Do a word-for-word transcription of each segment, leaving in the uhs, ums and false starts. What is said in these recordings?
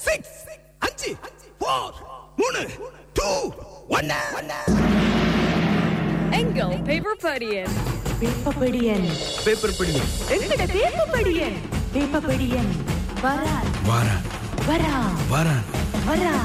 Six அஞ்சு four மூணு two one. எங்கள் பேப்பர் படியன் பேப்பர் படியன் பேப்பர் படியன் எங்கட பேப்பர் படியன் பேப்பர் படியன் வரா வாரா வரா வாரா வரா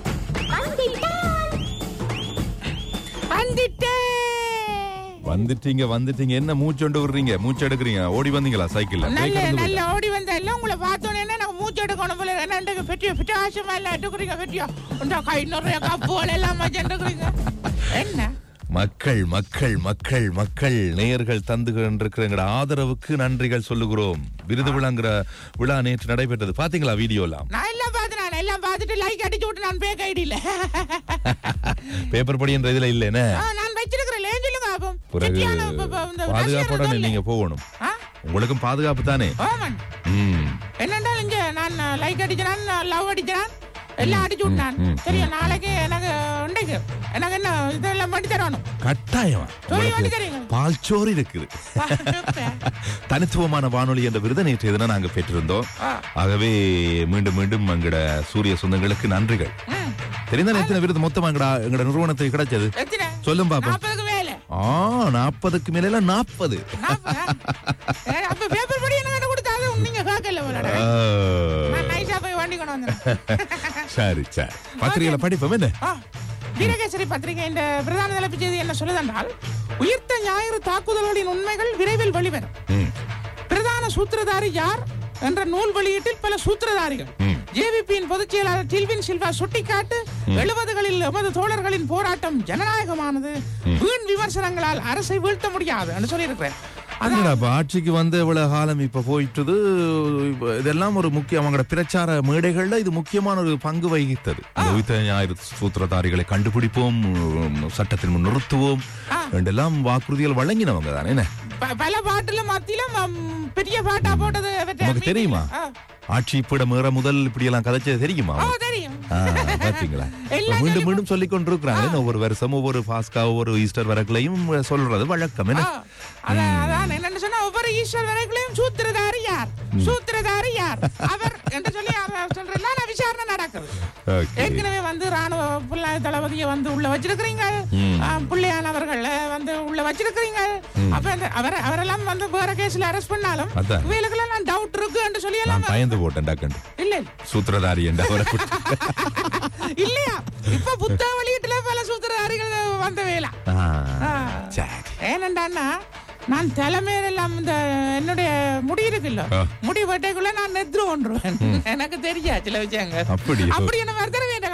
வந்துட்டீங்க வந்துட்டீங்க என்ன மூச்சோண்டு விடுறீங்க மூச்சு எடுக்கிறீங்க ஓடி வந்தீங்களா சைக்கிள்ல நல்ல நல்ல ஓடி வந்த எல்லாம் உங்களை பார்த்தோன்னே எனக்கு மூச்சு எடுக்கணும் போல என்ன பெட்டியோ பிட்டாசமா எல்லாம் எடுக்கிறீங்க பெட்டியோ இந்த கை நிறைய கப்புகள் எல்லாம் எடுக்கிறீங்க என்ன மக்கள் மக்கள் மக்கள் மக்கள் நேயர்கள் தந்து கொண்டிருக்கிற ஆதரவுக்கு நன்றிகள் சொல்லுகிறோம். விருது விழாங்கிற விழா நேற்று நடைபெற்றது. பாத்தீங்களா வீடியோ எல்லாம்? நான் எல்லாம் பார்த்தேன் எல்லாம் பார்த்துட்டு லைக் அடிச்சு விட்டு நான் பேக் ஐடியில பேப்பர் படி என்ற இதுல இல்லைன்னு நான் வச்சிருக்கிறேன் சொல்லுங்க அப்போ பிறகு பாதுகாப்போட நீங்க போகணும். உங்களுக்கும் பாதுகாப்பு தானே. என்னென்றால் இங்க நான் லைக் அடிச்சான் லவ் அடிச்சான் எல்லாம் அடிச்சு விட்டான். சரியா நாளைக்கு எனக்கு உண்டைக்கு எனக்கு என்ன இதெல்லாம் பண்ணி தரணும் கட்டாயமா. பால்சோறு இருக்குது. தனித்துவமான வானொலி என்ற விருதை நேற்று எதனா நாங்க பெற்றிருந்தோம். ஆகவே மீண்டும் மீண்டும் எங்கட சூரிய சொந்தங்களுக்கு நன்றிகள். தெரிந்தாலும் எத்தனை விருது மொத்தமா எங்கட எங்கட நிறுவனத்துக்கு கிடைச்சது சொல்லும் பாப்போம். ஆ நாற்பதுக்கு மேல நாற்பது. சரி சரி பத்திரிகையில படிப்போம். என்ன வீரகேசரி பத்திரிகை இந்த பிரதான தலைப்பு செய்தி என்ன சொல்லுதென்றால் உயிர்த்த ஞாயிறு தாக்குதல்களின் உண்மைகள் விரைவில் வெளிவரும். பிரதான சூத்திரதாரி யார் என்ற நூல் வெளியீட்டில் பல சூத்திரதாரிகள் ஜேவிபியின் பொதுச் செயலாளர் டில்வின் சில்வா சுட்டிக்காட்டு எழுபதுகளில் எமது தோழர்களின் போராட்டம் ஜனநாயகமானது வீண் விமர்சனங்களால் அரசை வீழ்த்த முடியாது என்று சொல்லியிருக்கிறேன். ஆட்சிக்கு வந்து இவ்வளவு காலம் இப்ப போயிட்டது. இதெல்லாம் ஒரு முக்கிய அவங்களோட பிரச்சார மேடைகள்ல இது முக்கியமான ஒரு பங்கு வகித்தது. ஞாயிறு சூத்திரதாரிகளை கண்டுபிடிப்போம், சட்டத்தின் முன் நிறுத்துவோம் என்றெல்லாம் வாக்குறுதிகள் வழங்கினவங்க தானே. பல பாட்டுல மத்தியிலும் பெரிய பாட்டா போட்டது நமக்கு தெரியுமா? ஆட்சி இப்பட மேற முதல் இப்படி எல்லாம் கதைச்சது தெரியுமா? பாத்தீங்களா? மீண்டும் மீண்டும் சொல்லிக் கொண்டிருக்கிறாங்க. ஒவ்வொரு வருஷம் ஒவ்வொரு பாஸ்கா ஒவ்வொரு ஈஸ்டர் வரக்குலையும் சொல்றது வழக்கம். என்னன்னு சொன்னா ஒவ்வொரு ஈஸ்டர் வரக்குலையும் சூத்திரதாரி யார் சூத்திரதாரி யார் அவர் என்று சொல்லி சொல்றதுல விசாரணை நடக்குது. ஏற்கனவே வந்து ராணுவ புள்ளை தளபதியை வந்து உள்ள வச்சிருக்கிறீங்க, பிள்ளையானவர்கள் வந்து உள்ள வச்சிருக்கிறீங்க. அப்ப அவர் அவரெல்லாம் வந்து வேற கேஸ்ல அரெஸ்ட் பண்ணாலும் இவங்களுக்கெல்லாம் டவுட் இருக்கு என்று சொல்லி எல்லாம் பயந்து போட்டேன். இல்ல சூத்திரதாரி இல்லையா? இப்ப புத்தக வெளியீட்டுல பல சூத்திரதாரிகள் வந்த வேலை. ஏனென்றான்னா நான் தலைமையில எல்லாம் இந்த என்னுடைய முடி இருக்குல்ல முடி வெட்டைக்குள்ள நான் நெத்ரு ஒன்றுவேன். எனக்கு தெரியா சில விஷயங்க அப்படி என்ன வருத்தர வேண்டாம்.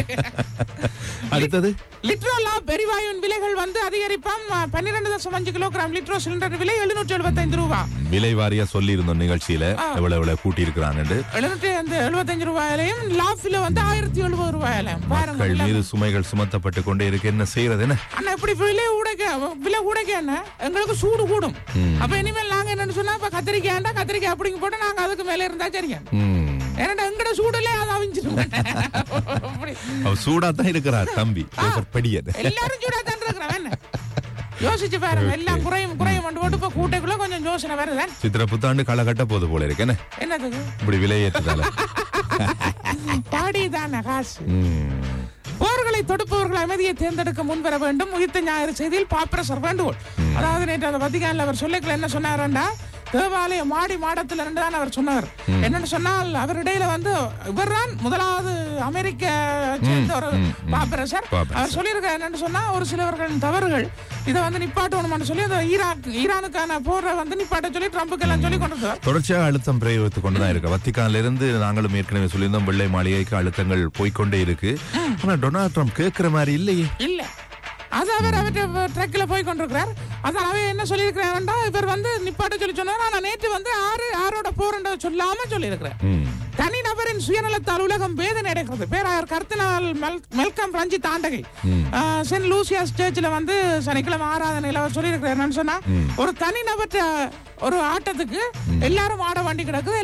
அடுத்தது லிட்ரோலா பெரிவாயுவின் விலைகள் வந்து அதிகரிப்பாம். பன்னிரண்டு தசம் அஞ்சு கிலோகிராம் லிட்ரோ சிலிண்டர் விலை எழுநூற்றி எழுபத்தி ஐந்து ரூபா விலை வாரியா சொல்லி இருந்தோம் நிகழ்ச்சியில. எவ்வளவு எவ்வளவு கூட்டி இருக்கிறான் எழுநூற்றி எழுபத்தி அஞ்சு ரூபாயிலையும் லாஃபில வந்து ஆயிரத்தி எழுபது ரூபாயிலையும் பாருங்க. மீது சுமைகள் சுமத்தப்பட்டு கொண்டே இருக்கு. என்ன செய்யறது? என்ன ஆனா இப்படி விலை உடைக்க விலை உடைக்க என்ன எங்களுக்கு சூடு கூடும். அப்ப இனிமேல் நாங்க என்னன்னு சொன்னா இப்ப கத்திரிக்காய்டா கத்திரிக்காய் அப்படிங்க போட்டு நாங்க அதுக்கு மேல இருந்தா சரிங்க. ஏன்னா எங்கட சூடுல அதை அவிஞ்சிருவோம். சூடா தான் இருக்கிறார் தம்பி. எல்லாரும் சூடா தான் இருக்கிறான். யோசிச்சு பாருங்க. எல்லாம் குறையும் குறையும் போட்டு இப்ப கூட்டைக்குள்ள கொஞ்சம் யோசனை வருது. சித்திர புத்தாண்டு களை கட்ட போது போல இருக்கு. என்ன என்னது இப்படி விலையேற்றதால பாடிதான காசு. போர்களை தொடுப்பவர்கள் அமைதியை தேர்ந்தெடுக்க முன்வர வேண்டும். உயிர்த்த ஞாயிறு செய்தியில் பாப்பிரசர் வேண்டுகோள். அதாவது நேற்று அந்த வத்திக்கான்ல அவர் சொல்லிக்கல என்ன சொன்னாருன்னா தேவாலய மாடி மாடத்துல இருந்து தான் அவர் சொன்னார். என்னன்னு சொன்னால் அவர் இடையில வந்து இவர்தான் முதலாவது அமெரிக்க சேர்ந்த ஒரு பாப்பிரசர். அவர் சொல்லியிருக்கார் என்னன்னு சொன்னா ஒரு சிலவர்களின் தவறுகள் இதை வந்து நிப்பாட்டணும்னு சொல்லி அந்த ஈராக் ஈரானுக்கான போரை வந்து நிப்பாட்ட சொல்லி ட்ரம்புக்கு எல்லாம் சொல்லி கொண்டு தொடர்ச்சியாக அழுத்தம் பிரயோகித்துக் கொண்டுதான் இருக்கு. வத்திக்கான்ல இருந்து நாங்களும் ஏற்கனவே சொல்லியிருந்தோம் வெள்ளை மாளிகைக்கு அழுத்தங்கள் போய்கொண்டே இருக்கு. ஆனா டொனால்ட் ட்ரம்ப் கேட்கிற மாதிரி இல்லையே. இல்ல அது அவர் அவற்றை ட்ரக்ல போய் கொண்டிருக்கிறார். அதான் அவன் என்ன சொல்லியிருக்கிறேன்டா இவர் வந்து நிப்பாட்ட சொல்லி சொன்னார். நான் நேற்று வந்து ஆறு ஆரோட போறன்ற சொல்லாம சொல்லியிருக்கிறேன். தனிநபரின் சுயநலத்தால் உலகம் வேதனை அடைகிறது. பேராயர் கர்தினால் மெல்கம் ரஞ்சித் ஆண்டகை சென்ட் லூசியாஸ் சர்ச்சில் வந்து சனிக்கிழமை ஆராதனையில் அவர் சொல்லியிருக்கிறார். சொன்னா ஒரு தனிநபர் ஒரு ஆட்டத்துக்கு எல்லாரும் ஆட வண்டி கிடக்குது, எல்லாரும்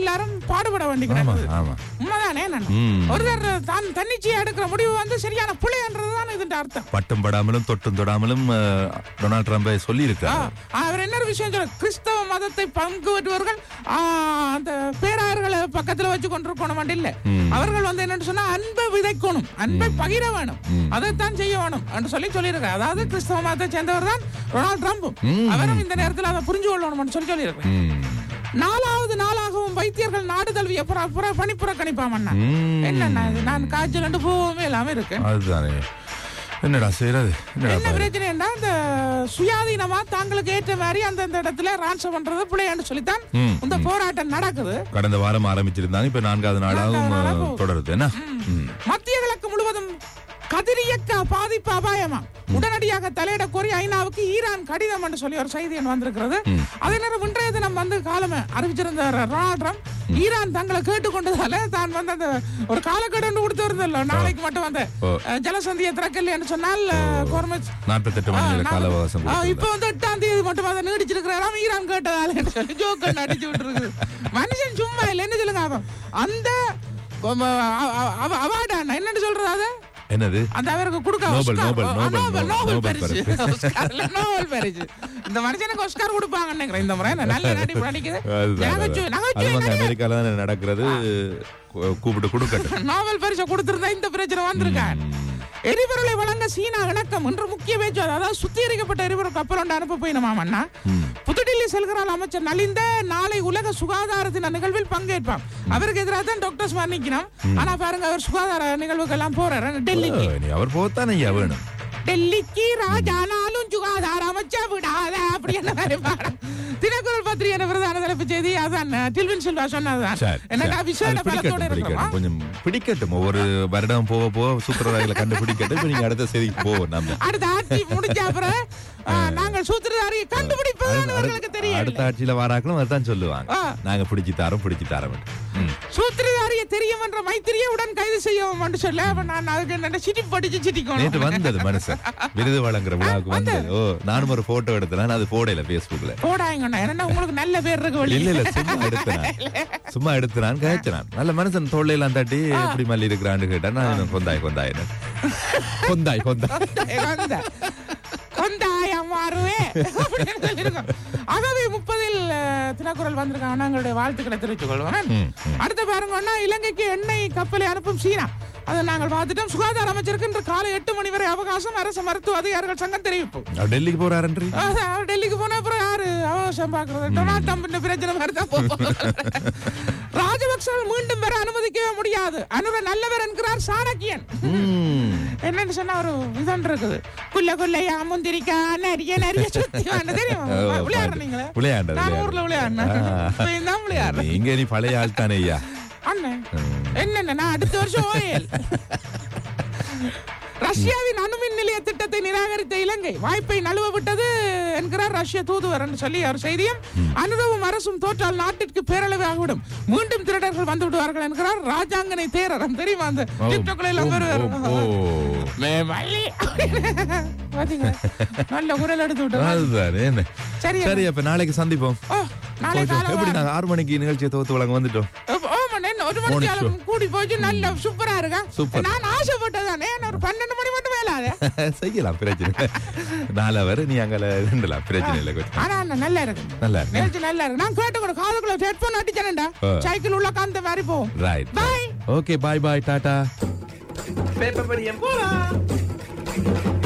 பாடுபட வேண்டி ஆமா கிடக்குது. ஆமா உண்மைதானே நான் ம். ஒருத்தர் தான் தன்னிச்சையா எடுக்கிற முடிவு வந்து சரியான பிள்ளைன்றதுதான் இதுன்ற அர்த்தம். பட்டும் படாமலும் தொட்டும் தொடாமலும் அஹ், டொனால்ட் ட்ரம்பை சொல்லி ஆ, இருக்காரு. அவர் என்ன ஒரு விஷயம் சொல்ல, கிறிஸ்தவ மதத்தை பங்கு பெற்றவர்கள் ஆ, அந்த பேராயர்களை பக்கத்துல வச்சு கொண்டிருக்கணும் இல்ல. அவர்கள் வந்து என்னன்னு சொன்னா அன்பை விதைக்கணும், அன்பை பகிர வேணும், அதைத்தான் செய்ய வேணும் என்று சொல்லி சொல்லியிருக்காரு. அதாவது கிறிஸ்தவ மதத்தை சேர்ந்தவர் தான் டொனால்ட் ட்ரம்பும். அவரும் இந்த நேரத்தில் அதை புரிஞ்சு கொள்ளணும் சொல்லி சொல்லியிருக்காரு. ம். நாலாவது நாளாகவும் வைத்தியர்கள் நாடு தழுவிய புற- புற- பணிப்புறக்கணிப்பாமண்ணா. ம். என்னண்ணா இது, நான் காய்ச்சல் ரெண்டு போகவே இல்லாம இருக்கேன். அதுதானே என்னடா செய்யறது என்னடா என்ன பாரு. பிரச்சனைன்னா இந்த சுயாதீனமா தாங்களுக்கு ஏற்ற மாதிரி அந்தந்த இடத்துல ரான்சம் பண்றது பிள்ளையான்னு சொல்லித்தான் ம், இந்த போராட்டம் நடக்குது. கடந்த வாரம் ஆரம்பிச்சிருந்தாங்க, இப்ப நான்காவது நாளாகவும் நான்காவது நாளா அஹ், போகுது. தொடருது என்ன. ம். மத்திய கிழக்கு முழுவதும் கதிரியக்க பாதிப்பு அபாயமா, உடனடியாக தலையிட கோரி ஐநாவுக்கு ஈரான் கடிதம் என்று சொல்லி ஒரு செய்தி வந்திருக்கிறது. அதே நேரம் இன்றைய தினம் வந்து காலமே அறிவிச்சிருந்த டொனால்ட் ட்ரம்ப் ஈரான் தங்களை கேட்டுக்கொண்டதால தான் வந்து அந்த ஒரு காலக்கெடு கொடுத்து வருதல்ல, நாளைக்கு மட்டும் வந்து ஓ. அஹ், ஜலசந்தியை திறக்கல என்று சொன்னால் கோர்மச் நாற்பத்தெட்டு மணி நேர கால அவகாசம் ஆ, இப்ப கொடுத்திருந்தார். வந்து எட்டாம் தேதி மட்டும் அதை நீடிச்சிருக்கிறாராம் ஈரான் கேட்டதால சொல்லி ஜோக்கர் அடிச்சு விட்டுருக்கு. மனுஷன் சும்மா இல்ல, என்ன சொல்லுங்க அவன் அந்த அவார்டு என்னன்னு சொல்றது அது என்னது அந்த அவருக்கு கொடுக்க நோபல், ஆஸ்கார். நோபல், ஆ, நோபல், நோபல், நோபல் நோபல் பரிசு. பரிசு. ஆஸ்கார் இல்ல, நோபல் பரிசு. இந்த மனுஷனுக்கு ஆஸ்கார் கொடுப்பாங்கன்னு நினைக்கிறேன். இந்த முறை நல்ல நடிப்பு நடிக்குது. அதுதான், நகைச்சுவை, அதுதான். நகைச்சுவை அது வந்து நடிகை. அமெரிக்கால தானே நடக்கிறது. கூ- கூப்பிட்டு கொடுக்கட்டும். நோபல் பரிசு கொடுத்திருந்தா இந்த பிரச்சனை வந்திருக்கான். எரிபொருளை வழங்க சீனா இணக்கம் என்று முக்கிய பேச்சு. அதாவது சுத்திகரிக்கப்பட்ட எரிபொருள் கப்பல் ஒன்று அனுப்ப போயினமா அண்ணா. புதுடில்லி செல்கிறார் அமைச்சர் நலிந்த. நாளை உலக சுகாதார தின நிகழ்வில் பங்கேற்பார். அவருக்கு எதிராக தான் டாக்டர்ஸ் வர்ணிக்கணும். ஆனா பாருங்க, அவர் சுகாதார நிகழ்வுக்கு எல்லாம் போறாரு டெல்லிக்கு. அஹ், நீ அவர் போத்தானே ஐயா வேணும். டெல்லிக்கு ராஜானாலும் சுகாதார அமைச்சா விடாத அப்படின்னு மாதிரி பாடம். தினக்குரல் பத்திரிகை பிரதான தலைப்பு செய்தி அதான் டில்வின் சில்வா சொன்னதுதான். சரி, என்னடா சரி. விசேட அது பலத்தோட பிடிக்கட்டும், இருக்கிறோம். பிடிக்கட்டும். கொஞ்சம் பிடிக்கட்டும். ஒவ்வொரு வருடம் போக போக சூத்திரதாரிகளை கண்டுபிடிக்கட்டும். இப்ப நீங்க அடுத்த செய்திக்கு போவோம் நம்ம. அடுத்த ஆட்சி முடிஞ்ச அப்புறம் ஆ, நாங்கள் சூத்திரதாரியை கண்டுபிடிப்பதுதான் இவர்களுக்கு தெரியும். அடுத்த ஆட்சியில வாராக்களும் அதான் சொல்லுவாங்க. ஆ. நாங்க பிடிச்சி தாரோம் பிடிச்சி தாரோம். ம். சூத்திரதாரிய தெரியும் என்ற மைத்திரியை உடன் கைது செய்யவும் என்று சொல்ல அப்ப நான் அதுக்கு என்ன சிட்டி படிச்சு நேற்று சிட்டிக்கணும். வந்தது மனுஷன் விருது வழங்குற விழாவுக்கு வந்தது. ஓ, நானும் ஒரு போட்டோ எடுத்தேன். அது போடல Facebookல. போடாங்கண்ணா, ஏன்னா உங்களுக்கு நல்ல பேர் இருக்கு வழி. இல்ல இல்ல சும்மா எடுத்தேன். சும்மா எடுத்துனான் கழிச்சினான். நல்ல மனுஷன் தோள்ளையெல்லாம் தட்டி எப்படி மல்லி இருக்கிறான்னு கேட்டா நான் கொந்தாய் கொந்தாய் கொந்தாய் கொந்தாய் கொந்தாயம் மாறுவே அப்படின்னு சொல்லியிருக்கோம். ஆகவே முப்பதில் தினக்குரல் வந்திருக்காங்க. நாங்களுடைய வாழ்த்துக்களை தெரிவித்துக் கொள்வோம். அடுத்த பாருங்கன்னா, இலங்கைக்கு எண்ணெய் கப்பலை அனுப்பும் சீனா. அதை நாங்கள் பார்த்துட்டோம். சுகாதார அமைச்சருக்கு இன்று காலை எட்டு மணி வரை அவகாசம். அரசு மருத்துவ அதிகாரிகள் சங்கம் தெரிவிப்பு. அவர் டெல்லிக்கு போறாருன்றி. அஹ், அவர் டெல்லிக்கு போன அப்புறம் யாரு அவகாசம் பாக்குறது? டொனால்ட் ட்ரம்ப் இந்த பிரச்சனை மாதிரி தான் போகும். ராஜபக்சர்கள் மீண்டும் வர அனுமதிக்கவே முடியாது. அனுர நல்லவர் என்கிறார் சாணக்கியன். என்னன்னு சொன்னா ஒரு இதன் இருக்குது. குள்ள குள்ளையா முந்திரிக்கா நிறைய நிறைய சுத்தி வாங்க தெரியும். விளையாடுறீங்களா? விளையாண்டு நான் ஊர்ல விளையாடுனேன். தான் விளையாடுறேன். இங்க நீ பழைய ஆள் தானே ஐயா. அண்ணன் என்னென்ன நான் அடுத்த வருஷம் ஓயல். ரஷ்யாவின் அணுமின் நிலைய திட்டத்தை நிராகரித்த இலங்கை வாய்ப்பை நழுவ விட்டது என்கிறார் ரஷ்ய தூதுவர் என்று சொல்லி ஒரு செய்தியும். அனுரவும் அரசும் தோற்றால் நாட்டிற்கு பேரளவு ஆகிவிடும். மீண்டும் திருடர்கள் வந்து விடுவார்கள் என்கிறார் ராஜாங்கனை தேரர். தெரியுமா அந்த டிக்டாக்ல எல்லாம் வருவார். நல்ல குரல் எடுத்து விட்டு. சரி சரி, அப்ப நாளைக்கு சந்திப்போம். நாளை எப்படி நாங்க ஆறு மணிக்கு நிகழ்ச்சியை தொகுத்து வழங்க வந்துட்டோம். ஒரு மணிக்கு கூடி போச்சு. நல்ல சூப்பரா இருக்கா. சூப்பர். நான் ஆசைப்பட்டதானே ஒரு பன்னெண்டு மணி மட்டும் மேலாத செய்யலாம், பிரச்சனை நாலு அவர் நீ அங்க ரெண்டுலாம் பிரச்சனை இல்லை. கொஞ்சம் ஆனா நல்லா இருக்கு, நல்லா இருக்கு. நிகழ்ச்சி நல்லா இருக்கு. நான் கேட்டு கூட காதுக்குள்ள ஹெட்போன் அடிச்சேன்டா. சைக்கிள் உள்ள காந்த மாதிரி போவோம். Right, bye. Okay, bye bye, tata. Paper படியம் போலாம்.